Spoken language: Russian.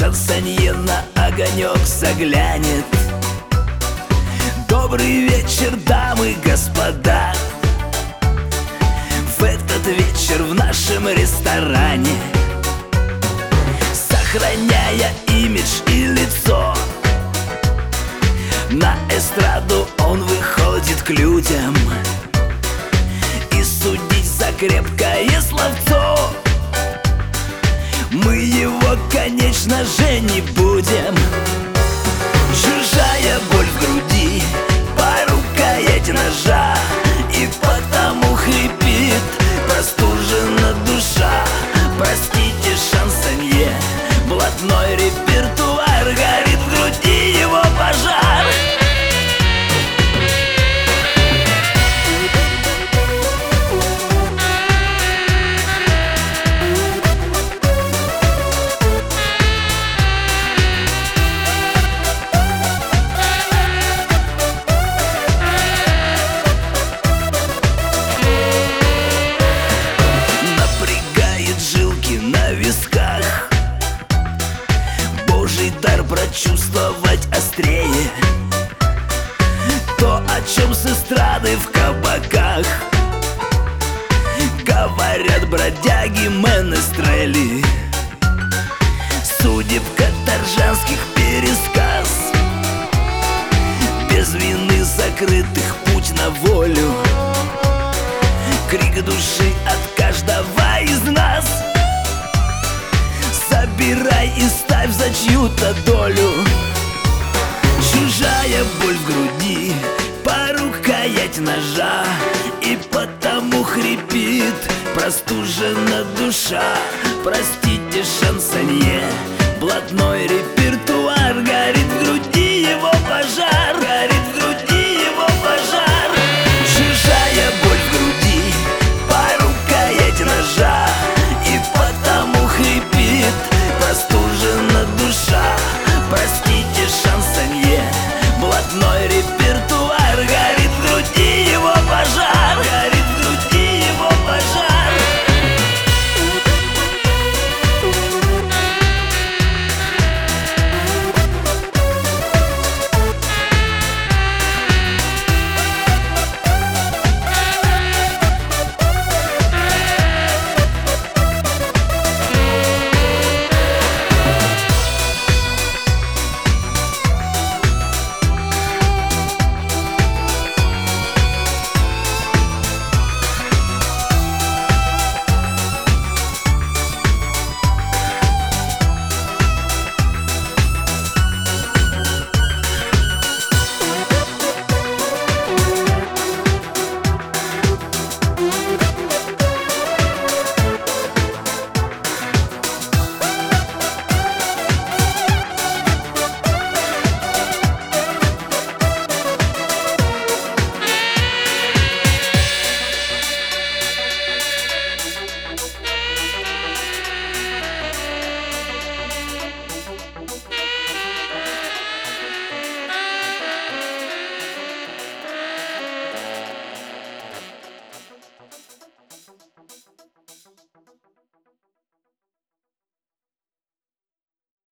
шансонье на огонек заглянет. Добрый вечер, дамы и господа. В этот вечер в нашем ресторане, сохраняя имидж и лицо, на эстраду он выходит к людям. И судить за крепкое словцо мы его, конечно же, не будем. Чужая боль в груди по рукояти ножа, и потому хрипит простужена душа. Простите, шансонье, блатной репертуар, горит в груди его пожар. Божий дар прочувствовать острее то, о чем с эстрады в кабаках говорят бродяги менестрели. Судеб каторжанских пересказ, без вины закрытых путь на волю, крик души от каждого из нас. Собирай и ставь за чью-то долю. Чужая боль в груди по рукоять ножа, и потому хрипит простужена душа. Простите, шансонье, блатной репертуар.